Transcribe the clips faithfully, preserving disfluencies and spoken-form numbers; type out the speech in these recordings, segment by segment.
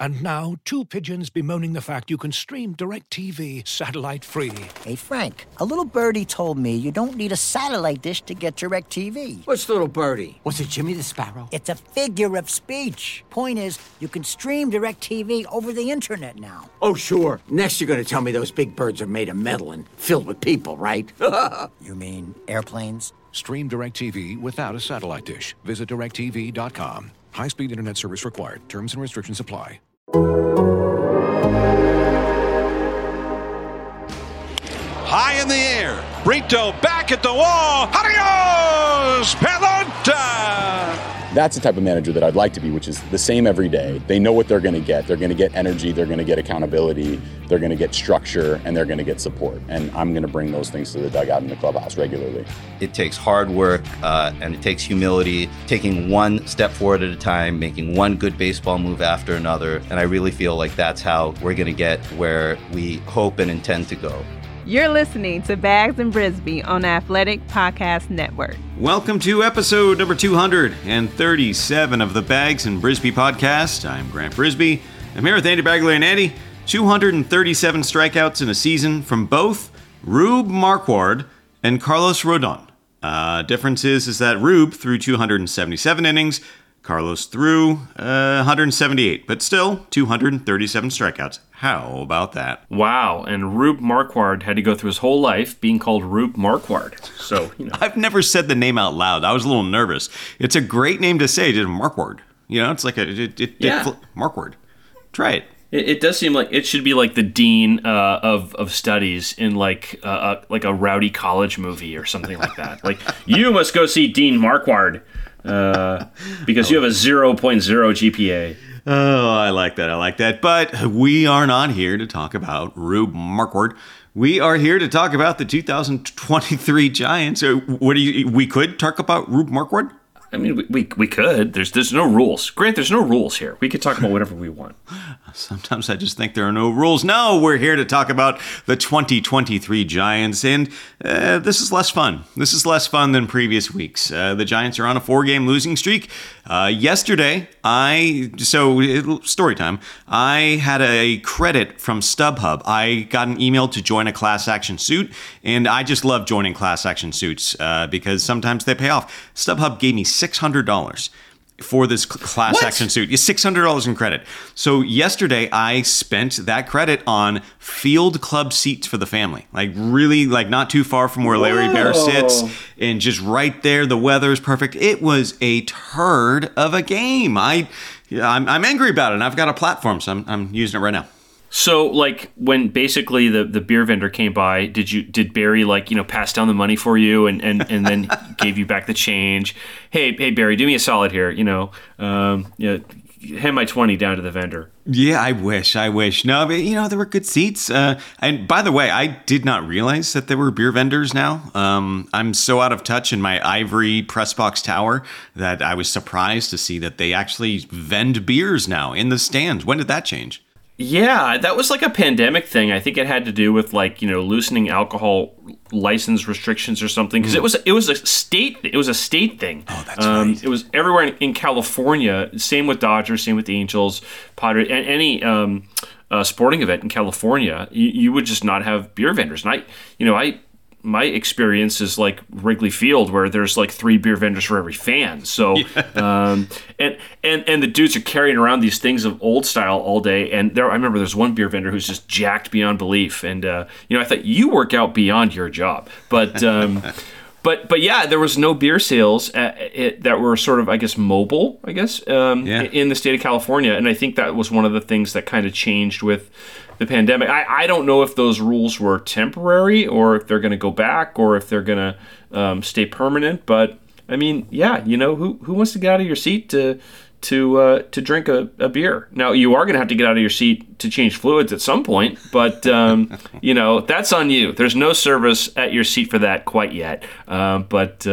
And now, two pigeons bemoaning the fact you can stream DirecTV satellite-free. Hey, Frank, a little birdie told me you don't need a satellite dish to get DirecTV. What's little birdie? Was it Jimmy the Sparrow? It's a figure of speech. Point is, you can stream DirecTV over the internet now. Oh, sure. Next you're going to tell me those big birds are made of metal and filled with people, right? You mean airplanes? Stream DirecTV without a satellite dish. Visit direct T V dot com. High-speed internet service required. Terms and restrictions apply. High in the air. Brito back at the wall. Adios, Pelota! That's the type of manager that I'd like to be, which is the same every day. They know what they're going to get. They're going to get energy. They're going to get accountability. They're going to get structure, and they're going to get support. And I'm going to bring those things to the dugout in the clubhouse regularly. It takes hard work, uh, and it takes humility, taking one step forward at a time, making one good baseball move after another. And I really feel like that's how we're going to get where we hope and intend to go. You're listening to Bags and Brisbee on the Athletic Podcast Network. Welcome to episode number two hundred thirty-seven of the Bags and Brisbee Podcast. I'm Grant Brisbee. I'm here with Andy Bagley and Andy. two hundred thirty-seven strikeouts in a season from both Rube Marquard and Carlos Rodon. Uh, difference is, is that Rube threw two hundred seventy-seven innings, Carlos threw uh, one hundred seventy-eight, but still two hundred thirty-seven strikeouts. How about that? Wow, and Rube Marquard had to go through his whole life being called Rube Marquard. So, you know. I've never said the name out loud. I was a little nervous. It's a great name to say, just Marquard. You know, it's like a it, it, yeah. it, Marquard. Try it. it. It does seem like it should be like the dean uh, of of studies in like uh, uh, like a rowdy college movie or something like that. Like, you must go see Dean Marquard uh, because you have a zero point zero G P A. Oh, I like that. I like that. But we are not here to talk about Rube Marquard. We are here to talk about the two thousand twenty-three Giants. What do you? We could talk about Rube Marquard. I mean, we, we we could. There's there's no rules. Grant, there's no rules here. We could talk about whatever we want. Sometimes I just think there are no rules. No, we're here to talk about the twenty twenty-three Giants, and uh, this is less fun. This is less fun than previous weeks. Uh, the Giants are on a four-game losing streak. Uh, yesterday, I, so story time, I had a credit from StubHub. I got an email to join a class action suit, and I just love joining class action suits uh, because sometimes they pay off. StubHub gave me six hundred dollars for this class what? action suit. six hundred dollars in credit. So yesterday I spent that credit on field club seats for the family. Like really, like not too far from where Larry Whoa. Bear sits, and just right there. The weather is perfect. It was a turd of a game. I, I'm, I'm angry about it, and I've got a platform, so I'm, I'm using it right now. So, like, when basically the, the beer vendor came by, did you did Barry, like, you know, pass down the money for you and, and, and then gave you back the change? Hey, hey, Barry, do me a solid here, you know, um, you know, hand my twenty down to the vendor. Yeah, I wish, I wish. No, but, you know, there were good seats. Uh, and by the way, I did not realize that there were beer vendors now. Um, I'm so out of touch in my ivory press box tower that I was surprised to see that they actually vend beers now in the stands. When did that change? Yeah, that was like a pandemic thing. I think it had to do with like, you know, loosening alcohol license restrictions or something. Because mm. it was it was a state it was a state thing. Oh, that's um, right. It was everywhere in, in California. Same with Dodgers. Same with the Angels, Padres, and any um, uh, sporting event in California. You, you would just not have beer vendors. And I, you know, I. My experience is like Wrigley Field, where there's like three beer vendors for every fan. So, yeah. um, and and and the dudes are carrying around these things of old style all day. And there, I remember there's one beer vendor who's just jacked beyond belief. And uh, you know, I thought you work out beyond your job, but. Um, But but yeah, there was no beer sales at, it, that were sort of, I guess, mobile, I guess, um, yeah. in the state of California. And I think that was one of the things that kind of changed with the pandemic. I, I don't know if those rules were temporary or if they're going to go back or if they're going to um, stay permanent. But, I mean, yeah, you know, who who wants to get out of your seat to to uh, to drink a, a beer? Now, you are going to have to get out of your seat to change fluids at some point, but, um, you know, that's on you. There's no service at your seat for that quite yet. Uh, but, uh,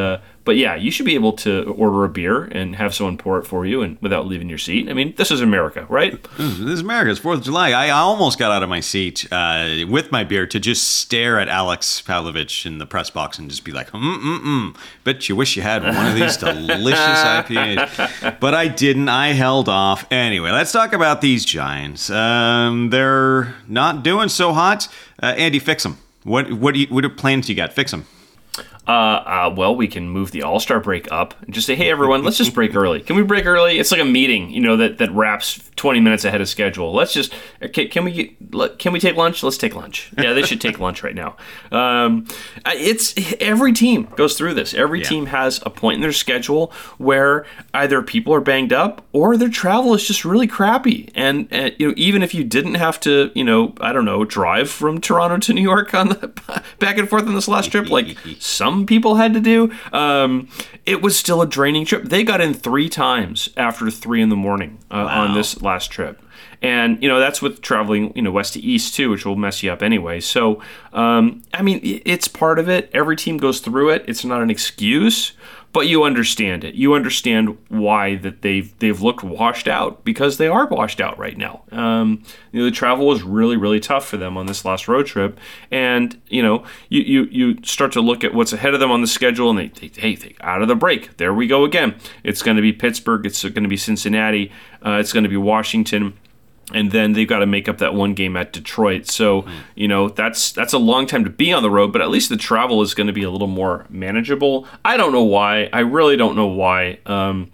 But yeah, you should be able to order a beer and have someone pour it for you and without leaving your seat. I mean, this is America, right? This is America. It's fourth of July. I almost got out of my seat uh, with my beer to just stare at Alex Pavlovich in the press box and just be like, mm-mm-mm. Bet you wish you had one of these delicious I P As. But I didn't. I held off. Anyway, let's talk about these Giants. Um, they're not doing so hot. Uh, Andy, fix them. What, what, do you, what plans you got? Fix them. Uh, uh, well, we can move the All-Star break up and just say, hey, everyone, let's just break early. Can we break early? It's like a meeting, you know, that, that wraps twenty minutes ahead of schedule. Let's just, can, can we get, can we take lunch? Let's take lunch. Yeah, they should take lunch right now. Um, it's, every team goes through this. Every yeah. team has a point in their schedule where either people are banged up or their travel is just really crappy. And, and you know, even if you didn't have to, you know, I don't know, drive from Toronto to New York on the back and forth on this last trip, like some people had to do, um, it was still a draining trip. They got in three times after three in the morning uh, wow. on this last trip. And, you know, that's with traveling, you know, west to east, too, which will mess you up anyway. So, um, I mean, it's part of it. Every team goes through it. It's not an excuse, but you understand it. You understand why that they've they've looked washed out, because they are washed out right now. Um, you know, the travel was really, really tough for them on this last road trip. And, you know, you you, you start to look at what's ahead of them on the schedule, and they, they hey, they, out of the break, there we go again. It's going to be Pittsburgh. It's going to be Cincinnati. Uh, it's going to be Washington. And then they've got to make up that one game at Detroit. So, you know, that's that's a long time to be on the road, but at least the travel is going to be a little more manageable. I don't know why. I really don't know why. Um,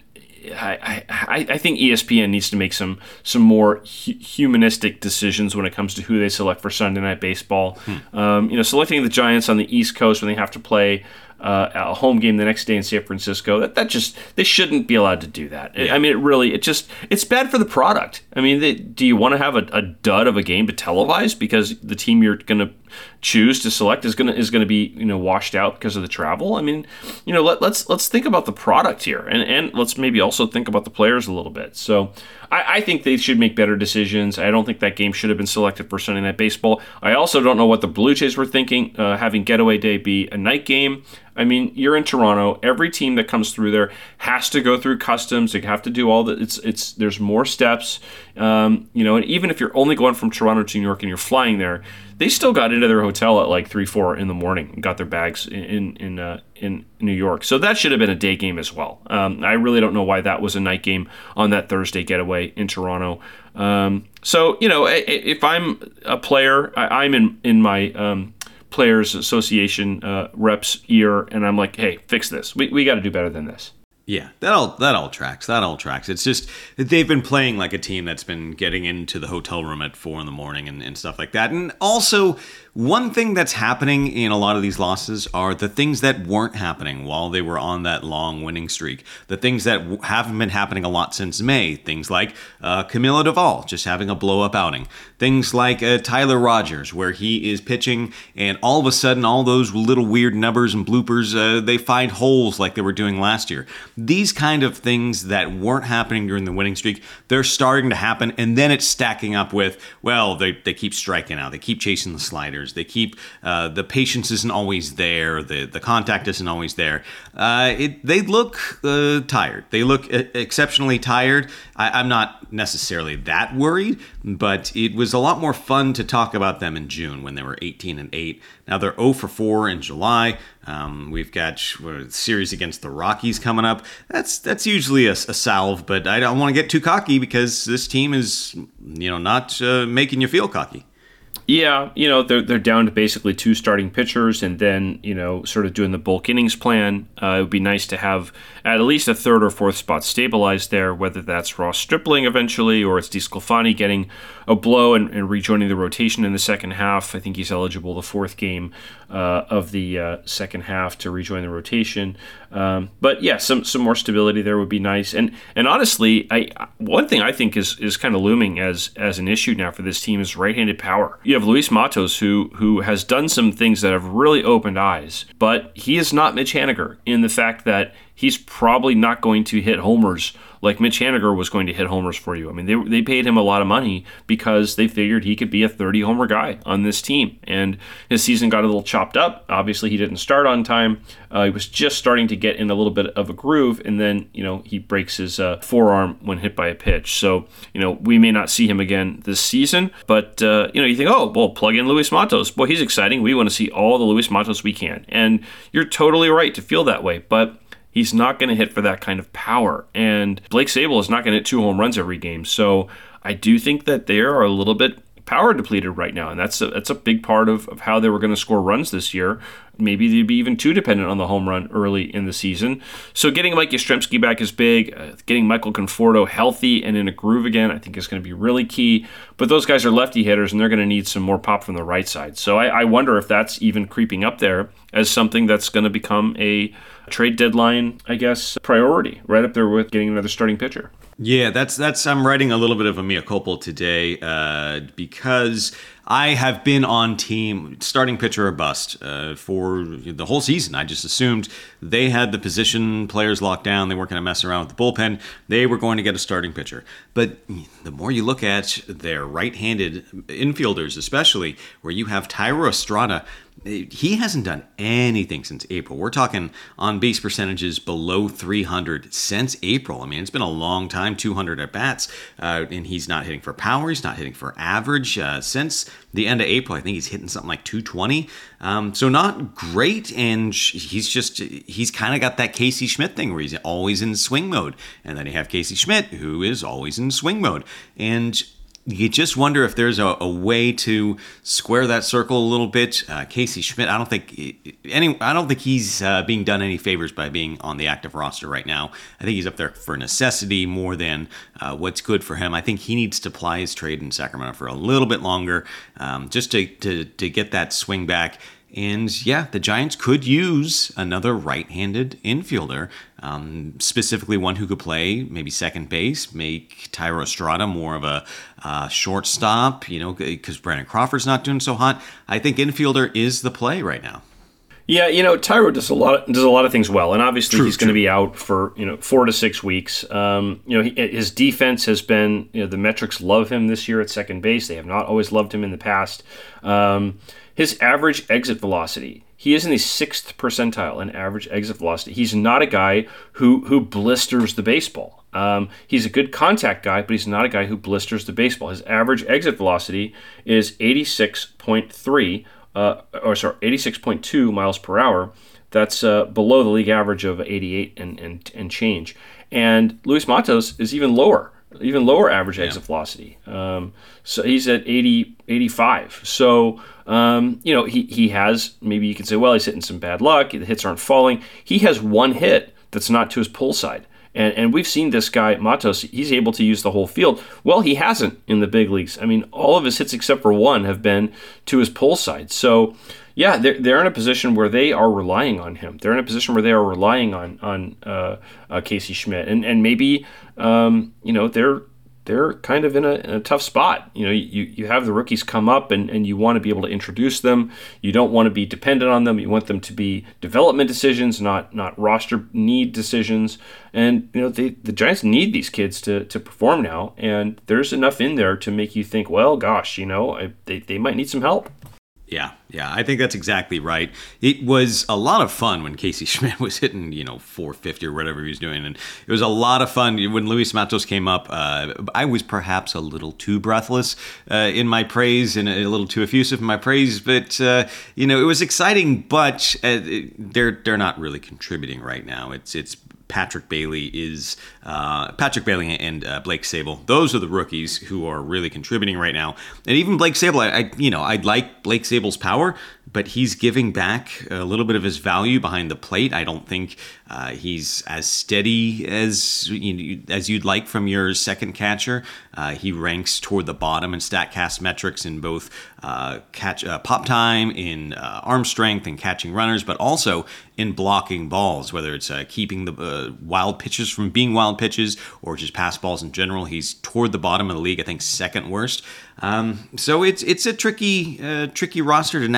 I, I, I think E S P N needs to make some some more hu- humanistic decisions when it comes to who they select for Sunday Night Baseball. Hmm. Um, you know, selecting the Giants on the East Coast when they have to play Uh, a home game the next day in San Francisco, that that just, they shouldn't be allowed to do that. Yeah. I mean, it really, it just, it's bad for the product. I mean, they, do you want to have a, a dud of a game to televise because the team you're going to choose to select is going to is going to be, you know, washed out because of the travel? I mean, you know, let, let's let's think about the product here, and and let's maybe also think about the players a little bit. So I, I think they should make better decisions. I don't think that game should have been selected for Sunday Night Baseball. I also don't know what the Blue Jays were thinking, uh, having Getaway Day be a night game. I mean, you're in Toronto. Every team that comes through there has to go through customs. They have to do all the. It's it's. There's more steps. Um, you know, and even if you're only going from Toronto to New York and you're flying there, they still got into their hotel at like three, four in the morning and got their bags in in in, uh, in New York. So that should have been a day game as well. Um, I really don't know why that was a night game on that Thursday getaway in Toronto. Um, so you know, if I'm a player, I, I'm in in my. Um, Players Association uh, reps ear, and I'm like, hey, fix this. We we got to do better than this. Yeah, that all that all tracks. That all tracks. It's just they've been playing like a team that's been getting into the hotel room at four in the morning and, and stuff like that. And also, one thing that's happening in a lot of these losses are the things that weren't happening while they were on that long winning streak. The things that w- haven't been happening a lot since May. Things like uh, Camilo Doval just having a blow-up outing. Things like uh, Tyler Rogers, where he is pitching, and all of a sudden, all those little weird numbers and bloopers, uh, they find holes like they were doing last year. These kind of things that weren't happening during the winning streak, they're starting to happen, and then it's stacking up with, well, they, they keep striking out. They keep chasing the sliders. They keep, uh, the patience isn't always there. The, the contact isn't always there. Uh, it, they look uh, tired. They look uh, exceptionally tired. I, I'm not necessarily that worried, but it was a lot more fun to talk about them in June when they were eighteen and eight. Now they're oh for four in July. Um, we've got a series against the Rockies coming up. That's that's usually a, a salve, but I don't want to get too cocky because this team is, you know, not uh, making you feel cocky. Yeah, you know, they're they're down to basically two starting pitchers, and then, you know, sort of doing the bulk innings plan. Uh, it would be nice to have at least a third or fourth spot stabilized there, whether that's Ross Stripling eventually or it's DeSclafani getting a blow and, and rejoining the rotation in the second half. I think he's eligible the fourth game uh, of the uh, second half to rejoin the rotation. Um, but yeah, some some more stability there would be nice. And and honestly, I one thing I think is is kind of looming as as an issue now for this team is right-handed power. You have Luis Matos, who who has done some things that have really opened eyes, but he is not Mitch Haniger in the fact that he's probably not going to hit homers like Mitch Haniger was going to hit homers for you. I mean, they they paid him a lot of money because they figured he could be a thirty-homer guy on this team. And his season got a little chopped up. Obviously, he didn't start on time. Uh, he was just starting to get in a little bit of a groove, and then, you know, he breaks his uh, forearm when hit by a pitch. So, you know, we may not see him again this season, but, uh, you know, you think, oh, well, plug in Luis Matos. Boy, he's exciting. We want to see all the Luis Matos we can. And you're totally right to feel that way, but he's not going to hit for that kind of power. And Blake Sabol is not going to hit two home runs every game. So I do think that they are a little bit power depleted right now. And that's a, that's a big part of, of how they were going to score runs this year. Maybe they'd be even too dependent on the home run early in the season. So getting Mike Yastrzemski back is big. Uh, getting Michael Conforto healthy and in a groove again, I think is going to be really key. But those guys are lefty hitters, and they're going to need some more pop from the right side. So I, I wonder if that's even creeping up there as something that's going to become a trade deadline, I guess, priority, right up there with getting another starting pitcher. Yeah, that's that's. I'm writing a little bit of a mea culpa today uh, because I have been on team starting pitcher or bust uh, for the whole season. I just assumed they had the position players locked down. They weren't going to mess around with the bullpen. They were going to get a starting pitcher. But the more you look at their right-handed infielders, especially where you have Thairo Estrada, he hasn't done anything since April. We're talking on-base percentages below three hundred since April. I mean, it's been a long time, two hundred at-bats, uh, and he's not hitting for power. He's not hitting for average. Uh, since the end of April, I think he's hitting something like two twenty. Um, so not great, and he's just, he's kind of got that Casey Schmidt thing where he's always in swing mode. And then you have Casey Schmidt, who is always in swing mode. And you just wonder if there's a, a way to square that circle a little bit. Uh, Casey Schmidt, I don't think any, I don't think he's uh, being done any favors by being on the active roster right now. I think he's up there for necessity more than uh, what's good for him. I think he needs to ply his trade in Sacramento for a little bit longer, um, just to, to to get that swing back. And yeah, the Giants could use another right-handed infielder, um, specifically one who could play maybe second base, make Thairo Estrada more of a uh, shortstop, you know, because Brandon Crawford's not doing so hot. I think infielder is the play right now. Yeah, you know, Thairo does a lot of, does a lot of things well, and obviously true, he's going to be out for, you know, four to six weeks. Um, you know, he, his defense has been, you know, the metrics love him this year at second base. They have not always loved him in the past. Um, his average exit velocity, he is in the sixth percentile in average exit velocity. He's not a guy who who blisters the baseball. Um, he's a good contact guy, but he's not a guy who blisters the baseball. His average exit velocity is eighty-six point three. Uh, or sorry, eighty-six point two miles per hour. That's uh, below the league average of eighty-eight and, and, and change. And Luis Matos is even lower, even lower average exit yeah. velocity. Um, so he's at eighty, eighty-five. So, um, you know, he, he has, maybe you could say, well, he's hitting some bad luck. The hits aren't falling. He has one hit that's not to his pull side. And and we've seen this guy, Matos, he's able to use the whole field. Well, he hasn't in the big leagues. I mean, all of his hits except for one have been to his pull side. So, yeah, they're, they're in a position where they are relying on him. They're in a position where they are relying on on uh, uh, Casey Schmidt. And and maybe, um, you know, they're they're kind of in a, in a tough spot. You know, you, you have the rookies come up and, and you want to be able to introduce them. You don't want to be dependent on them. You want them to be development decisions, not not roster need decisions. And, you know, they, the Giants need these kids to, to perform now. And there's enough in there to make you think, well, gosh, you know, I, they, they might need some help. Yeah, yeah, I think that's exactly right. It was a lot of fun when Casey Schmidt was hitting, you know, four fifty or whatever he was doing. And it was a lot of fun. When Luis Matos came up, uh, I was perhaps a little too breathless uh, in my praise and a little too effusive in my praise. But, uh, you know, it was exciting, but uh, they're they're not really contributing right now. It's it's Patrick Bailey is uh, Patrick Bailey and uh, Blake Sabol. Those are the rookies who are really contributing right now. And even Blake Sabol, I, I you know, I like Blake Sabol's power, but he's giving back a little bit of his value behind the plate. I don't think uh, he's as steady as you know, as you'd like from your second catcher. Uh, he ranks toward the bottom in StatCast metrics in both uh, catch uh, pop time, in uh, arm strength, and catching runners, but also in blocking balls, whether it's uh, keeping the uh, wild pitches from being wild pitches or just pass balls in general. He's toward the bottom of the league, I think second worst. Um, so it's it's a tricky uh, tricky roster to navigate right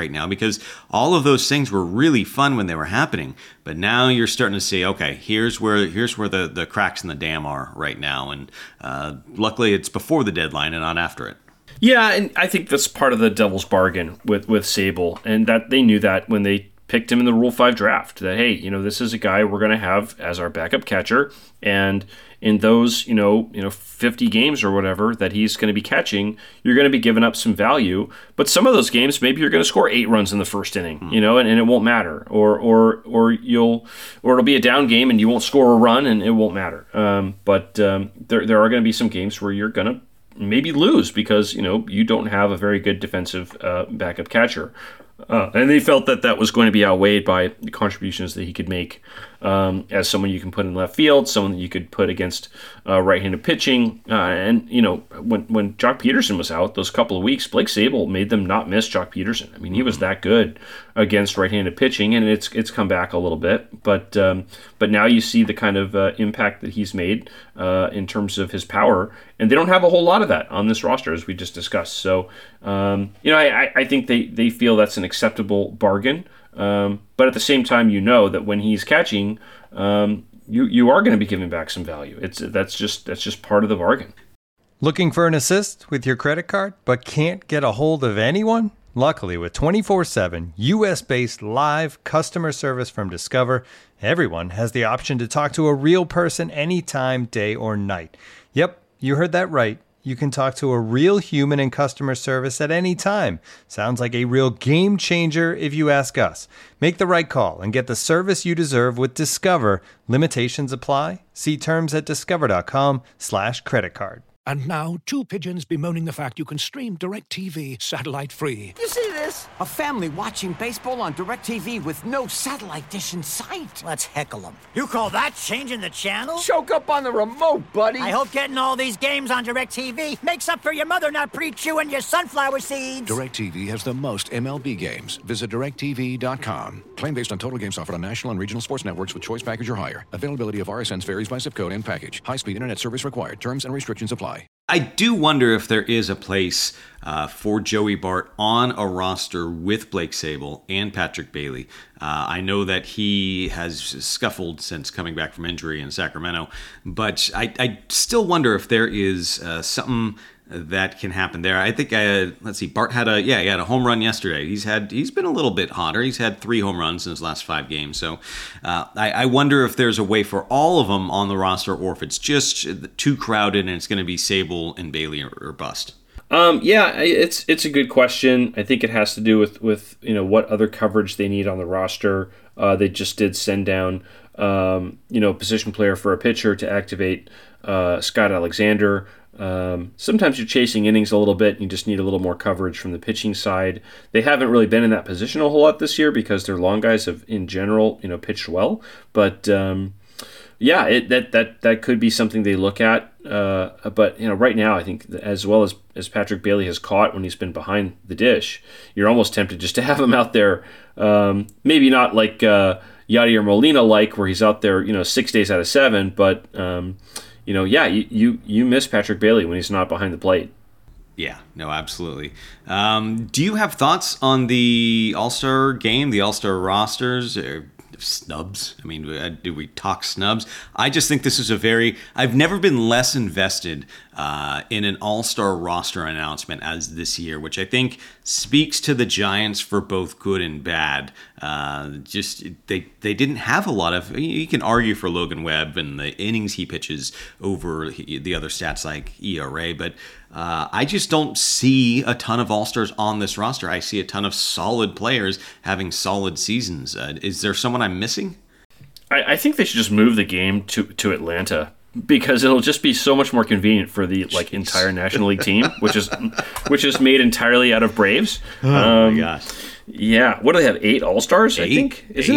right now because all of those things were really fun when they were happening. But now you're starting to see, okay, here's where here's where the, the cracks in the dam are right now. And uh, luckily it's before the deadline and not after it. Yeah, and I think that's part of the devil's bargain with, with Sable, and that they knew that when they picked him in the Rule five draft, that, hey, you know, this is a guy we're going to have as our backup catcher, and in those, you know, you know, fifty games or whatever that he's going to be catching, you're going to be giving up some value. But some of those games, maybe you're going to score eight runs in the first inning, mm. you know, and, and it won't matter. Or or or you'll or it'll be a down game and you won't score a run and it won't matter. Um, but um, there there are going to be some games where you're going to maybe lose because, you know, you don't have a very good defensive uh, backup catcher. Uh, and they felt that that was going to be outweighed by the contributions that he could make um, as someone you can put in left field, someone that you could put against uh, right-handed pitching. Uh, and, you know, when when Jock Peterson was out those couple of weeks, Blake Sable made them not miss Jock Peterson. I mean, he was that good against right-handed pitching, and it's it's come back a little bit. But um, but now you see the kind of uh, impact that he's made uh, in terms of his power, and they don't have a whole lot of that on this roster, as we just discussed. So, um, you know, I, I think they, they feel that's an acceptable bargain. Um, but at the same time, you know that when he's catching, um, you you are going to be giving back some value. It's that's just that's just part of the bargain. Looking for an assist with your credit card, but can't get a hold of anyone? Luckily, with twenty-four seven U S-based live customer service from Discover, everyone has the option to talk to a real person anytime, day or night. Yep, you heard that right. You can talk to a real human in customer service at any time. Sounds like a real game changer if you ask us. Make the right call and get the service you deserve with Discover. Limitations apply. See terms at discover.com slash credit card. And now, two pigeons bemoaning the fact you can stream DirecTV satellite-free. You see this? A family watching baseball on DirecTV with no satellite dish in sight. Let's heckle them. You call that changing the channel? Choke up on the remote, buddy. I hope getting all these games on DirecTV makes up for your mother not pre-chewing your sunflower seeds. DirecTV has the most M L B games. Visit direct T V dot com. Claim based on total games offered on national and regional sports networks with choice package or higher. Availability of R S Ns varies by zip code and package. High-speed internet service required. Terms and restrictions apply. I do wonder if there is a place uh, for Joey Bart on a roster with Blake Sable and Patrick Bailey. Uh, I know that he has scuffled since coming back from injury in Sacramento, but I, I still wonder if there is uh, something that can happen there. I think uh, let's see. Bart had a yeah, he had a home run yesterday. He's had he's been a little bit hotter. He's had three home runs in his last five games. So uh, I, I wonder if there's a way for all of them on the roster, or if it's just too crowded and it's going to be Sable and Bailey or, or bust. Um, yeah, it's it's a good question. I think it has to do with with you know what other coverage they need on the roster. Uh, they just did send down um, you know a position player for a pitcher to activate uh, Scott Alexander. Um, sometimes you're chasing innings a little bit and you just need a little more coverage from the pitching side. They haven't really been in that position a whole lot this year because their long guys have, in general, you know, pitched well. But um, yeah, it, that that that could be something they look at. Uh, but you know, right now, I think as well as as Patrick Bailey has caught when he's been behind the dish, you're almost tempted just to have him out there. Um, maybe not like uh, Yadier Molina like where he's out there, you know, six days out of seven, but. Um, You know, yeah, you, you you miss Patrick Bailey when he's not behind the plate. Yeah, no, absolutely. Um, do you have thoughts on the All-Star game, the All-Star rosters, or snubs? I mean, do we talk snubs? I just think this is a very... I've never been less invested uh, in an All-Star roster announcement as this year, which I think speaks to the Giants for both good and bad. Uh, just they they didn't have a lot of... You can argue for Logan Webb and the innings he pitches over the other stats like E R A, but uh, I just don't see a ton of All-Stars on this roster. I see a ton of solid players having solid seasons. Uh, is there someone I'm missing? I, I think they should just move the game to, to Atlanta, because it'll just be so much more convenient for the like Jeez. entire National League team, which is which is made entirely out of Braves. Oh um, my gosh! Yeah, what do they have? Eight All Stars, I think. Isn't eight? it?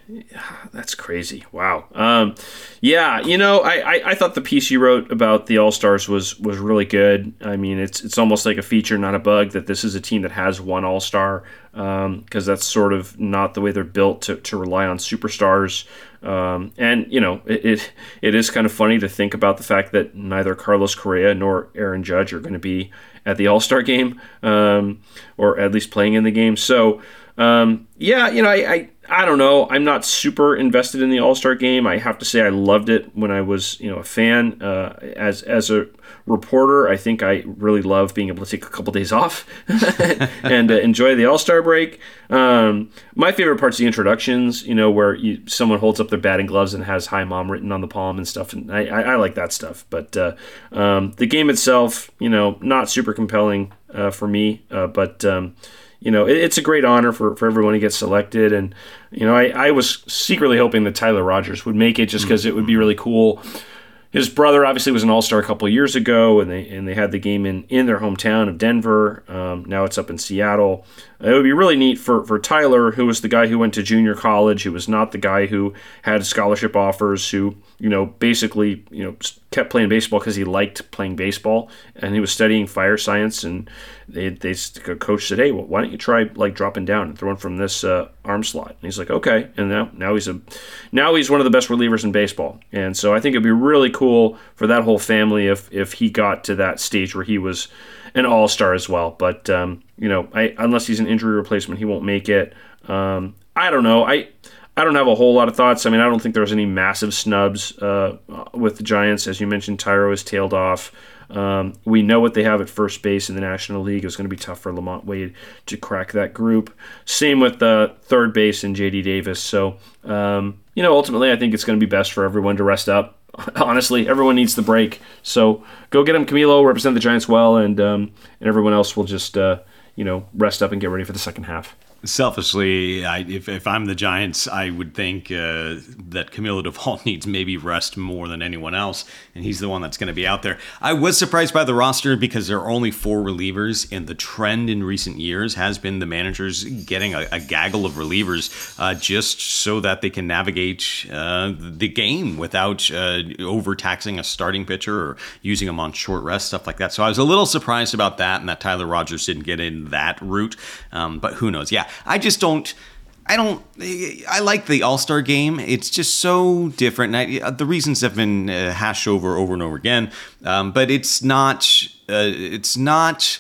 That's crazy. Wow. Um, yeah, you know, I, I, I thought the piece you wrote about the All-Stars was was really good. I mean, it's it's almost like a feature, not a bug, that this is a team that has one All-Star, because um, that's sort of not the way they're built to, to rely on superstars. Um, and, you know, it, it it is kind of funny to think about the fact that neither Carlos Correa nor Aaron Judge are going to be at the All-Star game, um, or at least playing in the game. So, um, yeah, you know, I... I I don't know. I'm not super invested in the All-Star game. I have to say I loved it when I was, you know, a fan. Uh, as as a reporter, I think I really love being able to take a couple days off and uh, enjoy the All-Star break. Um, my favorite part's the introductions, you know, where you, someone holds up their batting gloves and has "Hi Mom" written on the palm and stuff. And I, I, I like that stuff. But uh, um, the game itself, you know, not super compelling uh, for me. Uh, but um, You know, it, it's a great honor for, for everyone to get selected. And, you know, I, I was secretly hoping that Tyler Rogers would make it just because it would be really cool. His brother obviously was an All-Star a couple of years ago, and they and they had the game in, in their hometown of Denver. Um, now it's up in Seattle. It would be really neat for, for Tyler, who was the guy who went to junior college, who was not the guy who had scholarship offers, who, you know, basically, you know, kept playing baseball because he liked playing baseball, and he was studying fire science, and they they coach said, hey, well, why don't you try like dropping down and throwing from this uh, arm slot? And he's like, okay, and now now he's a now he's one of the best relievers in baseball, and so I think it'd be really cool for that whole family if if he got to that stage where he was an all-star as well. But um, you know, I, unless he's an injury replacement, he won't make it. Um, I don't know. I I don't have a whole lot of thoughts. I mean, I don't think there was any massive snubs uh, with the Giants. As you mentioned, Tyro has tailed off. Um, we know what they have at first base in the National League. It's going to be tough for Lamont Wade to crack that group. Same with the third base and J D Davis. So, um, you know, ultimately, I think it's going to be best for everyone to rest up. Honestly, everyone needs the break. So go get him, Camilo, represent the Giants well, and um, and everyone else will just, uh, you know, rest up and get ready for the second half. Selfishly, I, if, if I'm the Giants, I would think uh, that Camilo Duvall needs maybe rest more than anyone else, and he's the one that's going to be out there. I was surprised by the roster because there are only four relievers, and the trend in recent years has been the managers getting a, a gaggle of relievers uh, just so that they can navigate uh, the game without uh, overtaxing a starting pitcher or using them on short rest, stuff like that. So I was a little surprised about that, and that Tyler Rogers didn't get in that route, um, but who knows? Yeah. I just don't, I don't, I like the All-Star game. It's just so different. And I, the reasons have been uh, hashed over over and over again, um, but it's not, uh, it's not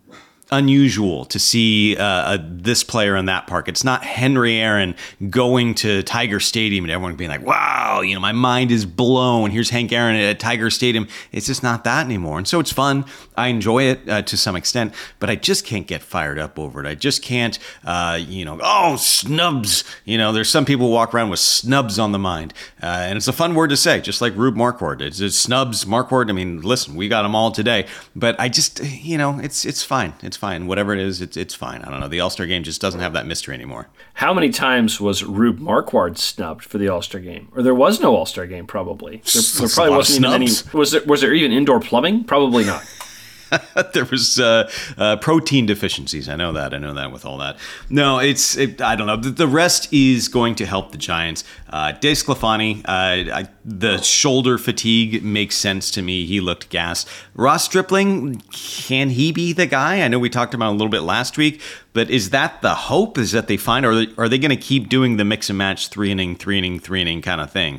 unusual to see uh, a, this player in that park. It's not Henry Aaron going to Tiger Stadium and everyone being like, wow, you know, my mind is blown. Here's Hank Aaron at Tiger Stadium. It's just not that anymore. And so it's fun. I enjoy it uh, to some extent, but I just can't get fired up over it. I just can't, uh, you know, oh, snubs. You know, there's some people who walk around with snubs on the mind. Uh, and it's a fun word to say, just like Rube Marquardt. It's, it's snubs, Marquardt. I mean, listen, we got them all today, but I just, you know, it's it's fine. It's fine. Whatever it is, it's it's fine. I don't know. The All-Star game just doesn't have that mystery anymore. How many times was Rube Marquardt snubbed for the All-Star game? Or there was no All-Star game, probably. There, there probably wasn't even any. Was there, was there even indoor plumbing? Probably not. There was uh, uh, protein deficiencies. I know that. I know that with all that. No, it's, it, I don't know. The, the rest is going to help the Giants. Uh, DeSclafani, uh, I, the shoulder fatigue makes sense to me. He looked gassed. Ross Stripling, can he be the guy? I know we talked about it a little bit last week, but is that the hope? Is that they find, or are they, are they going to keep doing the mix and match three inning, three inning, three inning kind of thing?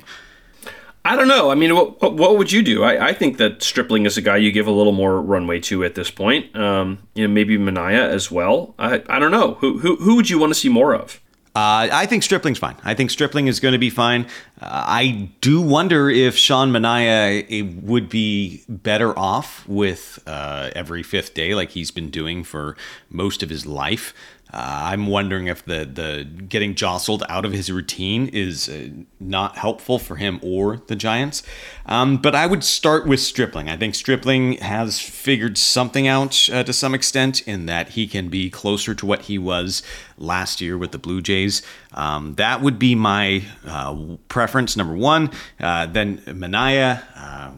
I don't know. I mean, what, what would you do? I, I think that Stripling is a guy you give a little more runway to at this point. Um, you know, maybe Manaea as well. I I don't know. Who who who would you want to see more of? Uh, I think Stripling's fine. I think Stripling is going to be fine. Uh, I do wonder if Sean Manaea would be better off with uh, every fifth day like he's been doing for most of his life. Uh, I'm wondering if the, the getting jostled out of his routine is uh, not helpful for him or the Giants. Um, but I would start with Stripling. I think Stripling has figured something out uh, to some extent in that he can be closer to what he was last year with the Blue Jays. Um, that would be my uh, preference, number one. Uh, then Manaea, uh, when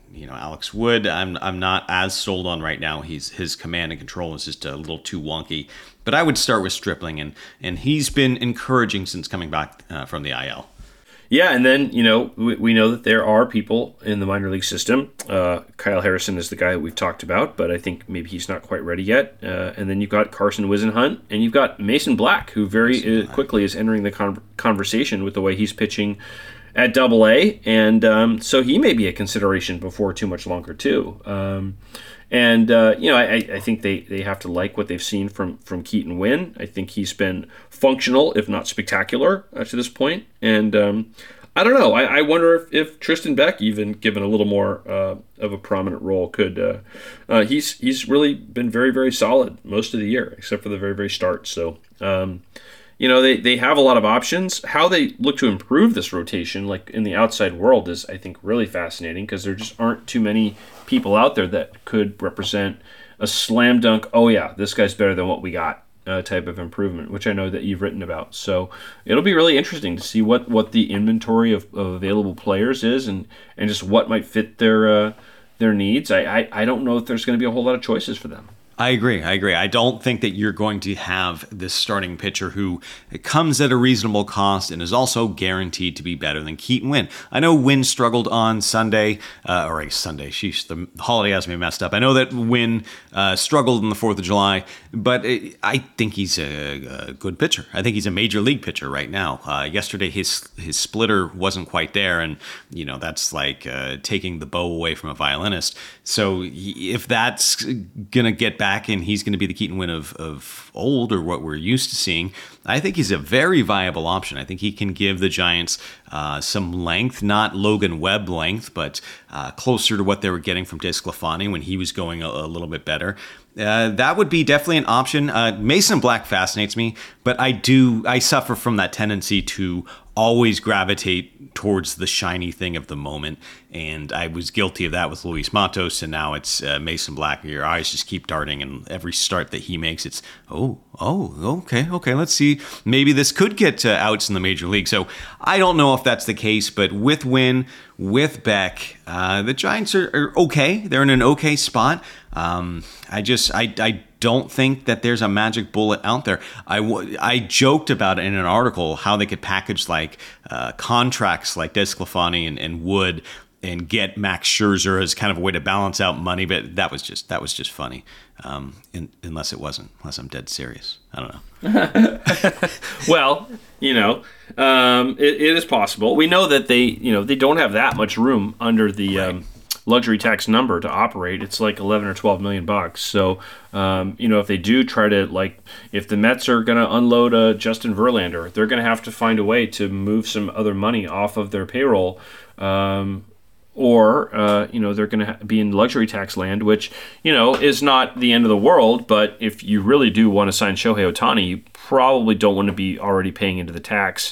you know, Alex Wood, I'm I'm not as sold on right now. He's his command and control is just a little too wonky. But I would start with Stripling, and and he's been encouraging since coming back uh, from the I L. Yeah, and then, you know, we, we know that there are people in the minor league system. Uh, Kyle Harrison is the guy that we've talked about, but I think maybe he's not quite ready yet. Uh, and then you've got Carson Whisenhunt, and you've got Mason Black, who very uh, quickly is entering the con- conversation with the way he's pitching at Double A, and um, so he may be a consideration before too much longer, too. Um, And, uh, you know, I, I think they, they have to like what they've seen from, from Keaton Winn. I think he's been functional, if not spectacular, uh, to this point. And um, I don't know. I, I wonder if, if Tristan Beck, even given a little more uh, of a prominent role, could. Uh, uh, he's he's really been very, very solid most of the year, except for the very, very start. So, um, you know, they, they have a lot of options. How they look to improve this rotation, like in the outside world, is, I think, really fascinating because there just aren't too many people out there that could represent a slam dunk, oh yeah, this guy's better than what we got uh, type of improvement, which I know that you've written about. So it'll be really interesting to see what, what the inventory of, of available players is and, and just what might fit their uh, their needs. I, I, I don't know if there's going to be a whole lot of choices for them. I agree. I agree. I don't think that you're going to have this starting pitcher who comes at a reasonable cost and is also guaranteed to be better than Keaton Winn. I know Winn struggled on Sunday, uh, or I Sunday. Sheesh, the holiday has me messed up. I know that Winn uh, struggled on the fourth of July, but it, I think he's a, a good pitcher. I think he's a major league pitcher right now. Uh, yesterday, his his splitter wasn't quite there, and you know that's like uh, taking the bow away from a violinist. So if that's gonna get back and he's going to be the Keaton Winn of, of old, or what we're used to seeing, I think he's a very viable option. I think he can give the Giants uh, some length, not Logan Webb length, but uh, closer to what they were getting from DeSclafani when he was going a, a little bit better. Uh, that would be definitely an option. Uh, Mason Black fascinates me, but I do I suffer from that tendency to always gravitate towards the shiny thing of the moment, and I was guilty of that with Luis Matos, and now it's uh, Mason Black. Your eyes just keep darting, and every start that he makes, it's oh, oh, okay, okay, let's see. Maybe this could get uh, outs in the major league. So I don't know if that's the case, but with Winn, with Beck, uh, the Giants are, are okay. They're in an okay spot. Um, I just, I, I don't think that there's a magic bullet out there. I, w- I joked about it in an article how they could package like uh, contracts like DeSclafani and, and Wood and get Max Scherzer as kind of a way to balance out money, but that was just that was just funny. Um, in, unless it wasn't, unless I'm dead serious. I don't know. Well, you know, um, it, it is possible. We know that they, you know, they don't have that much room under the right. um, luxury tax number to operate. It's like eleven or twelve million bucks. So, um, you know, if they do try to, like, if the Mets are going to unload a Justin Verlander, they're going to have to find a way to move some other money off of their payroll. Um, Or, uh, you know, they're going to be in luxury tax land, which, you know, is not the end of the world. But if you really do want to sign Shohei Ohtani, you probably don't want to be already paying into the tax.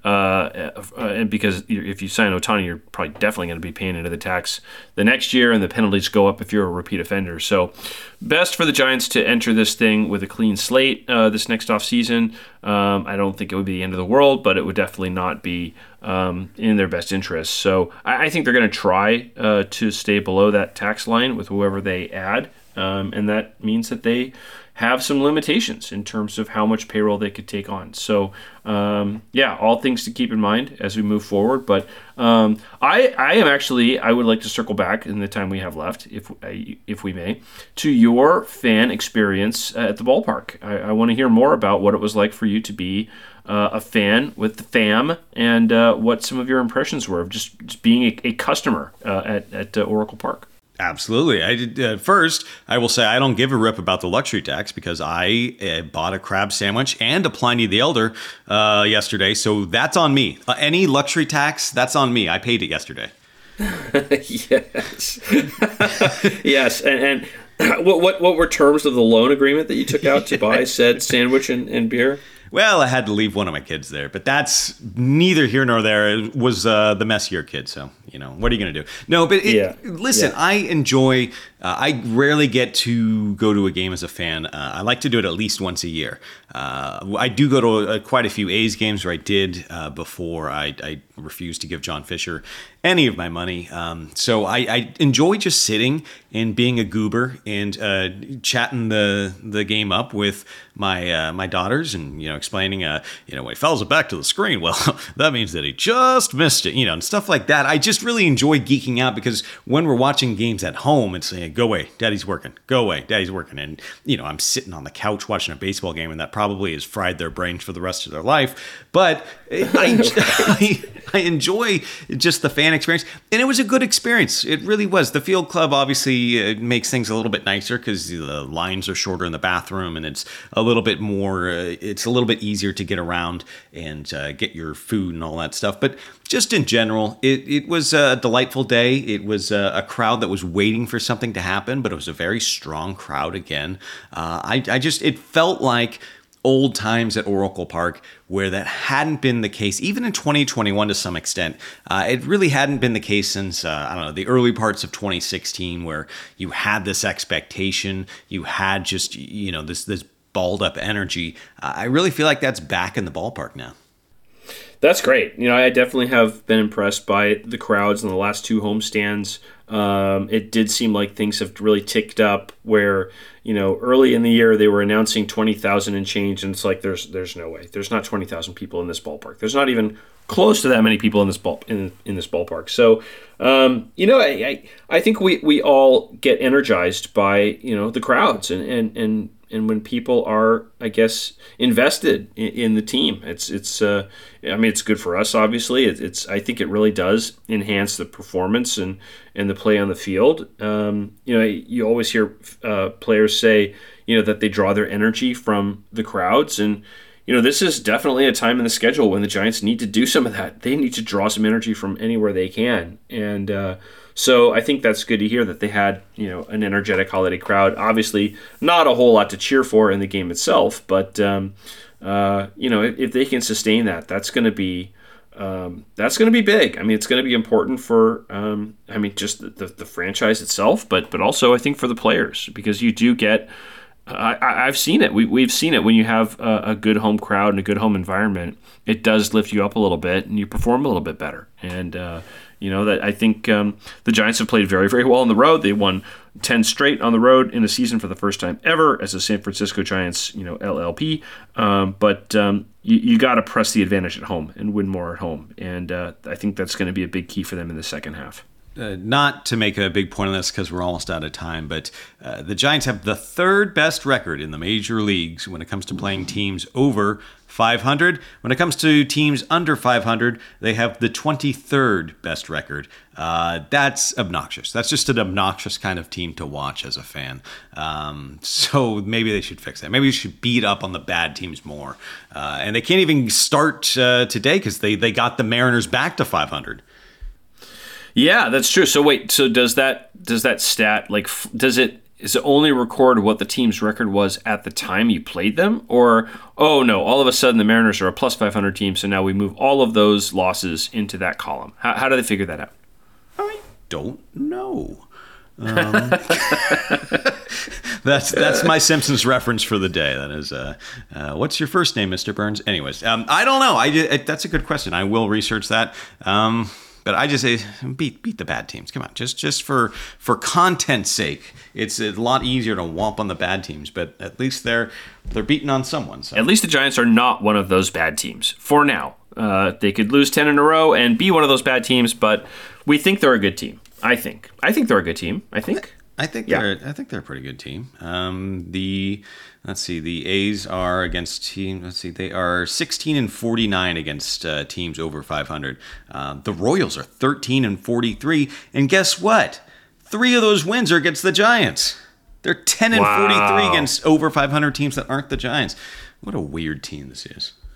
Uh, uh, because if you sign Ohtani, you're probably definitely going to be paying into the tax the next year, and the penalties go up if you're a repeat offender. So best for the Giants to enter this thing with a clean slate uh, this next offseason. Um, I don't think it would be the end of the world, but it would definitely not be um, in their best interest. So I, I think they're going to try uh, to stay below that tax line with whoever they add, um, and that means that they have some limitations in terms of how much payroll they could take on. So, um, yeah, all things to keep in mind as we move forward. But um, I, I am actually, I would like to circle back in the time we have left, if if we may, to your fan experience at the ballpark. I, I want to hear more about what it was like for you to be uh, a fan with the fam, and uh, what some of your impressions were of just, just being a, a customer uh, at, at uh, Oracle Park. Absolutely. I did. Uh, first, I will say I don't give a rip about the luxury tax because I uh, bought a crab sandwich and a Pliny the Elder uh, yesterday, so that's on me. Uh, any luxury tax, that's on me. I paid it yesterday. Yes. Yes. And, and what, what what were terms of the loan agreement that you took out to buy said sandwich and, and beer? Well, I had to leave one of my kids there, but that's neither here nor there. It was uh, the messier kid, so, you know, what are you going to do? No, but it, yeah. listen, yeah. I enjoy, uh, I rarely get to go to a game as a fan. Uh, I like to do it at least once a year. Uh, I do go to uh, quite a few A's games, or I did uh, before I, I refused to give John Fisher any of my money. Um, so I, I enjoy just sitting and being a goober and uh, chatting the the game up with my uh, my daughters, and you know explaining, uh, you know, when he fells it back to the screen, well, that means that he just missed it, you know, and stuff like that. I just really enjoy geeking out because when we're watching games at home, it's saying, "Go away, Daddy's working. Go away, Daddy's working," and you know, I'm sitting on the couch watching a baseball game, and that probably has fried their brains for the rest of their life. But I, I, I enjoy just the fan experience, and it was a good experience. It really was. The Field Club obviously uh, makes things a little bit nicer because the lines are shorter in the bathroom, and it's a little bit more. Uh, it's a little bit easier to get around and uh, get your food and all that stuff. But just in general, it, it was a delightful day. It was a, a crowd that was waiting for something to happen, but it was a very strong crowd again. Uh, I, I just it felt like old times at Oracle Park, where that hadn't been the case, even in twenty twenty-one to some extent. Uh, it really hadn't been the case since, uh, I don't know, the early parts of twenty sixteen, where you had this expectation, you had just, you know, this this balled up energy. Uh, I really feel like that's back in the ballpark now. That's great. You know, I definitely have been impressed by the crowds in the last two homestands. Um, it did seem like things have really ticked up where, you know, early in the year they were announcing twenty thousand and change, and it's like there's there's no way. There's not twenty thousand people in this ballpark. There's not even close to that many people in this ball in, in this ballpark. So, um, you know, I, I I think we we all get energized by, you know, the crowds and and and and when people are, I guess, invested in, in the team. It's it's uh, I mean, it's good for us, obviously. It, it's I think it really does enhance the performance and, and the play on the field. Um, you know, you always hear uh, players say, you know, that they draw their energy from the crowds, and you know, this is definitely a time in the schedule when the Giants need to do some of that. They need to draw some energy from anywhere they can. And uh, so I think that's good to hear that they had, you know, an energetic holiday crowd. Obviously, not a whole lot to cheer for in the game itself, but, um, uh, you know, if, if they can sustain that, that's going to be um, that's going to be big. I mean, it's going to be important for, um, I mean, just the, the, the franchise itself, but but also I think for the players, because you do get I, I've seen it. We, we've seen it when you have a, a good home crowd and a good home environment. It does lift you up a little bit, and you perform a little bit better. And uh, you know that I think um, the Giants have played very, very well on the road. They won ten straight on the road in a season for the first time ever as a San Francisco Giants, you know, L L P. Um, but um, you, you got to press the advantage at home and win more at home. And uh, I think that's going to be a big key for them in the second half. Uh, not to make a big point on this because we're almost out of time, but uh, the Giants have the third best record in the major leagues when it comes to playing teams over five hundred. When it comes to teams under five hundred, they have the twenty-third best record. Uh, that's obnoxious. That's just an obnoxious kind of team to watch as a fan. Um, so maybe they should fix that. Maybe they should beat up on the bad teams more. Uh, and they can't even start uh, today because they, they got the Mariners back to five hundred. Yeah, that's true. So wait, so does that does that stat like does it is it only record what the team's record was at the time you played them, or oh no, all of a sudden the Mariners are a plus five hundred team, so now we move all of those losses into that column? How, how do they figure that out? I don't know. Um, that's that's my Simpsons reference for the day. That is, uh, uh, what's your first name, Mister Burns? Anyways, um, I don't know. I, I that's a good question. I will research that. Um, But I just say beat beat the bad teams. Come on, just just for for content's sake. It's a lot easier to womp on the bad teams, but at least they're they're beating on someone. So. At least the Giants are not one of those bad teams for now. Uh, they could lose ten in a row and be one of those bad teams, but we think they're a good team. I think. I think they're a good team. I think. I think yeah. they're I think they're a pretty good team. Um, the let's see, the A's are against team. Let's see, they are sixteen and forty-nine against uh, teams over five hundred. Uh, the Royals are thirteen and forty-three, and guess what? Three of those wins are against the Giants. They're ten and wow. forty-three against over five hundred teams that aren't the Giants. What a weird team this is.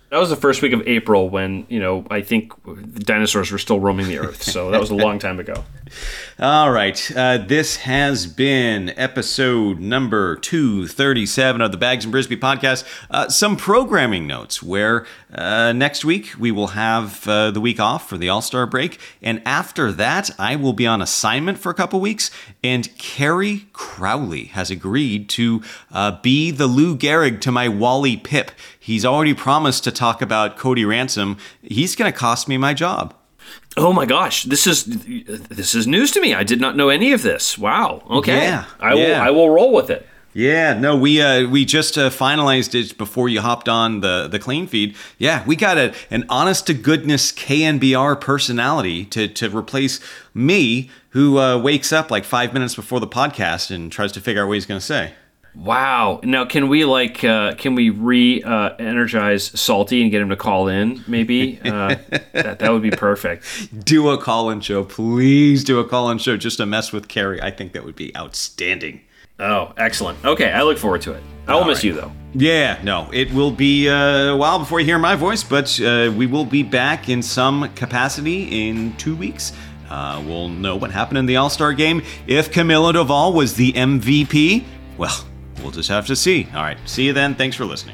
That was the first week of April when, you know, I think the dinosaurs were still roaming the earth. So that was a long time ago. All right. Uh, this has been episode number two thirty-seven of the Bags and Brisbee podcast. Uh, some programming notes where uh, next week we will have uh, the week off for the All-Star break. And after that, I will be on assignment for a couple weeks. And Kerry Crowley has agreed to uh, be the Lou Gehrig to my Wally Pipp. He's already promised to talk about Cody Ransom. He's going to cost me my job. Oh my gosh, this is this is news to me. I did not know any of this. Wow. Okay. Yeah, I yeah. will I will roll with it. Yeah, no, we uh, we just uh, finalized it before you hopped on the, the clean feed. Yeah, we got a, an honest-to-goodness K N B R personality to, to replace me, who uh, wakes up like five minutes before the podcast and tries to figure out what he's going to say. Wow. Now, can we like uh, can we re-energize uh, Salty and get him to call in? Maybe uh, that that would be perfect. Do a call-in show, please. Do a call-in show just to mess with Kerry. I think that would be outstanding. Oh, excellent. Okay, I look forward to it. I will All miss right. you though. Yeah, no, it will be a while before you hear my voice, but uh, we will be back in some capacity in two weeks. Uh, we'll know what happened in the All-Star game. If Camilo Doval was the M V P, well, we'll just have to see. All right, see you then. Thanks for listening.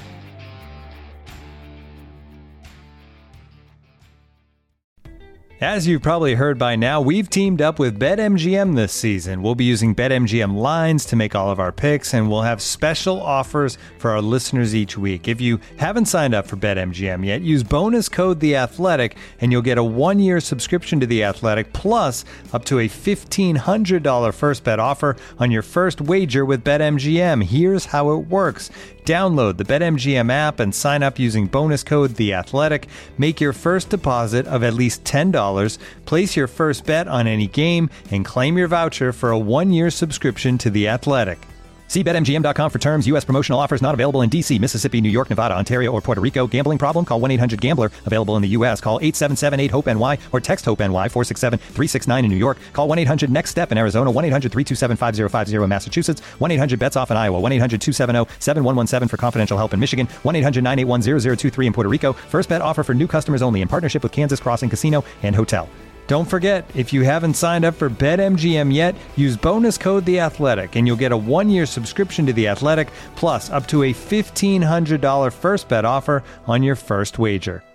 As you've probably heard by now, we've teamed up with BetMGM this season. We'll be using BetMGM lines to make all of our picks, and we'll have special offers for our listeners each week. If you haven't signed up for BetMGM yet, use bonus code The Athletic, and you'll get a one-year subscription to The Athletic, plus up to a fifteen hundred dollars first bet offer on your first wager with BetMGM. Here's how it works. Download the BetMGM app and sign up using bonus code The Athletic. Make your first deposit of at least ten dollars, place your first bet on any game, and claim your voucher for a one-year subscription to The Athletic. See Bet M G M dot com for terms. U S promotional offers not available in D C, Mississippi, New York, Nevada, Ontario, or Puerto Rico. Gambling problem? Call one eight hundred gambler. Available in the U S. Call eight seven seven eight hope N Y or text HOPE-NY four six seven three six nine in New York. Call one eight hundred next step in Arizona. one eight hundred three two seven five zero five zero in Massachusetts. one eight hundred bets off in Iowa. one eight hundred two seven zero seven one one seven for confidential help in Michigan. one eight hundred nine eight one zero zero two three in Puerto Rico. First bet offer for new customers only in partnership with Kansas Crossing Casino and Hotel. Don't forget, if you haven't signed up for BetMGM yet, use bonus code The Athletic, and you'll get a one-year subscription to The Athletic, plus up to a fifteen hundred dollars first bet offer on your first wager.